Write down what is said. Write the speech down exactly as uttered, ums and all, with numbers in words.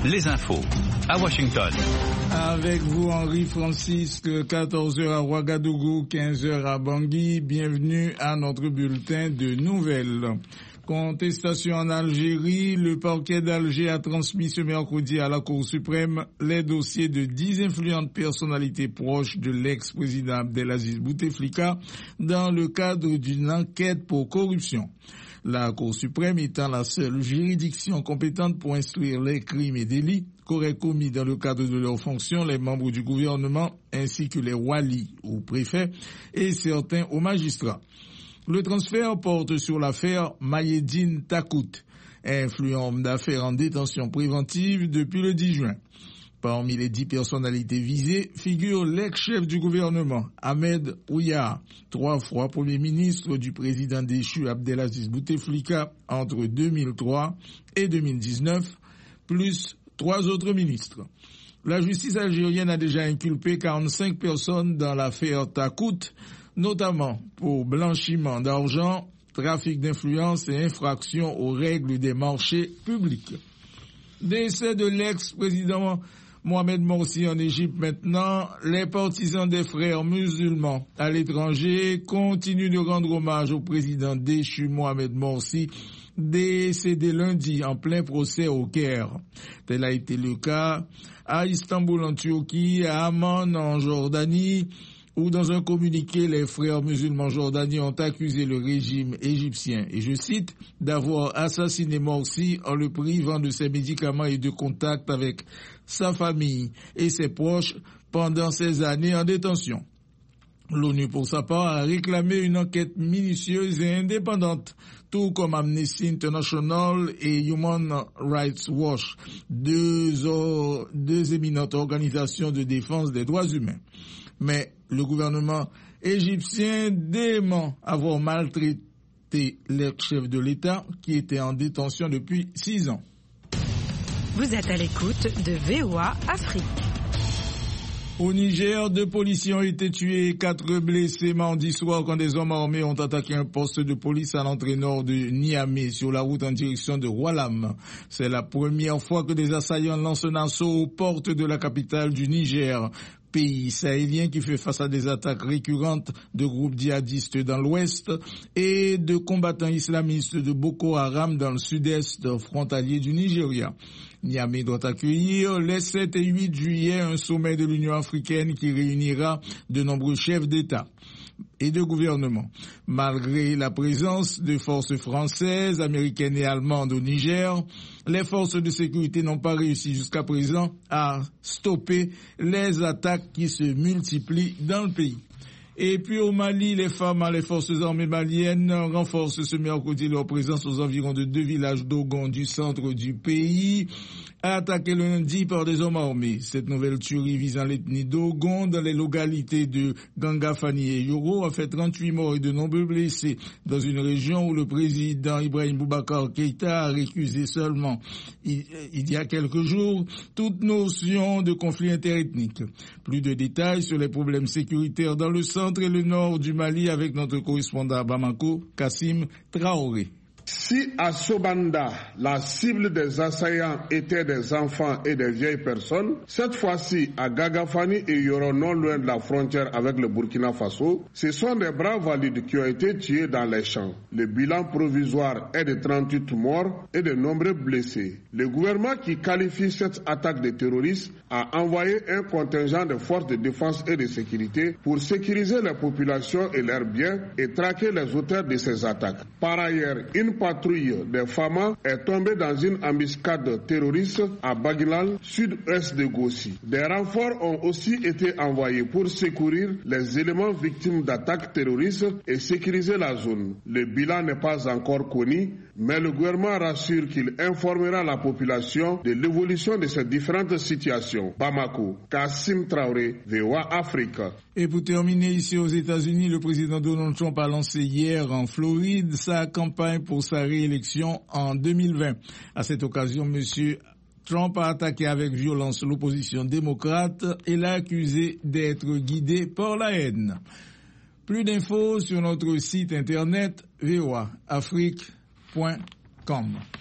les infos à Washington. Avec vous, Henri Francis, quatorze heures à Ouagadougou, quinze heures à Bangui. Bienvenue à notre bulletin de nouvelles. Contestation en Algérie, le parquet d'Alger a transmis ce mercredi à la Cour suprême les dossiers de dix influentes personnalités proches de l'ex-président Abdelaziz Bouteflika dans le cadre d'une enquête pour corruption. La Cour suprême étant la seule juridiction compétente pour instruire les crimes et délits qu'auraient commis dans le cadre de leurs fonctions les membres du gouvernement ainsi que les walis ou préfets et certains aux magistrats. Le transfert porte sur l'affaire Mayedine Takout, influent homme d'affaires en détention préventive depuis le dix juin. Parmi les dix personnalités visées figure l'ex-chef du gouvernement, Ahmed Ouyar, trois fois premier ministre du président déchu Abdelaziz Bouteflika entre deux mille trois et deux mille dix-neuf, plus trois autres ministres. La justice algérienne a déjà inculpé quarante-cinq personnes dans l'affaire Takout, notamment pour blanchiment d'argent, trafic d'influence et infraction aux règles des marchés publics. Décès de l'ex-président Mohamed Morsi en Égypte maintenant, les partisans des frères musulmans à l'étranger continuent de rendre hommage au président déchu Mohamed Morsi, décédé lundi en plein procès au Caire. Tel a été le cas à Istanbul en Turquie, à Amman en Jordanie, où dans un communiqué, les frères musulmans jordaniens ont accusé le régime égyptien, et je cite, d'avoir assassiné Morsi en le privant de ses médicaments et de contact avec sa famille et ses proches pendant ces années en détention. L'ONU, pour sa part, a réclamé une enquête minutieuse et indépendante, tout comme Amnesty International et Human Rights Watch, deux, or, deux éminentes organisations de défense des droits humains. Mais le gouvernement égyptien dément avoir maltraité l'ex-chef de l'État qui était en détention depuis six ans. Vous êtes à l'écoute de V O A Afrique. Au Niger, deux policiers ont été tués et quatre blessés mardi soir quand des hommes armés ont attaqué un poste de police à l'entrée nord de Niamey sur la route en direction de Oualam. C'est la première fois que des assaillants lancent un assaut aux portes de la capitale du Niger, pays sahélien qui fait face à des attaques récurrentes de groupes djihadistes dans l'ouest et de combattants islamistes de Boko Haram dans le sud-est frontalier du Nigeria. Niamey doit accueillir les sept et huit juillet un sommet de l'Union africaine qui réunira de nombreux chefs d'État et de gouvernement. Malgré la présence de forces françaises, américaines et allemandes au Niger, les forces de sécurité n'ont pas réussi jusqu'à présent à stopper les attaques qui se multiplient dans le pays. Et puis au Mali, les femmes à les forces armées maliennes renforcent ce mercredi leur présence aux environs de deux villages d'Ogon du centre du pays, attaqués le lundi par des hommes armés. Cette nouvelle tuerie visant l'ethnie d'Ogon dans les localités de Gangafani et Yoro a fait trente-huit morts et de nombreux blessés dans une région où le président Ibrahim Boubacar Keïta a récusé seulement il, il y a quelques jours toute notion de conflit interethnique. Plus de détails sur les problèmes sécuritaires dans le centre et le nord du Mali avec notre correspondant à Bamako, Kassim Traoré. Si à Sobanda, la cible des assaillants étaient des enfants et des vieilles personnes, cette fois-ci à Gagafani et Yoro, non loin de la frontière avec le Burkina Faso, ce sont des braves valides qui ont été tués dans les champs. Le bilan provisoire est de trente-huit morts et de nombreux blessés. Le gouvernement qui qualifie cette attaque de terroristes a envoyé un contingent de forces de défense et de sécurité pour sécuriser les populations et leurs biens et traquer les auteurs de ces attaques. Par ailleurs, une patrouille des F A M A est tombée dans une embuscade terroriste à Bagilal, sud-est de Gossi. Des renforts ont aussi été envoyés pour secourir les éléments victimes d'attaques terroristes et sécuriser la zone. Le bilan n'est pas encore connu, mais le gouvernement rassure qu'il informera la population de l'évolution de ces différentes situations. Bamako, Kassim Traoré, V O A Afrique. Et pour terminer, ici aux États-Unis, le président Donald Trump a lancé hier en Floride sa campagne pour sa réélection en deux mille vingt. À cette occasion, M. Trump a attaqué avec violence l'opposition démocrate et l'a accusé d'être guidé par la haine. Plus d'infos sur notre site internet v o a afrique point com.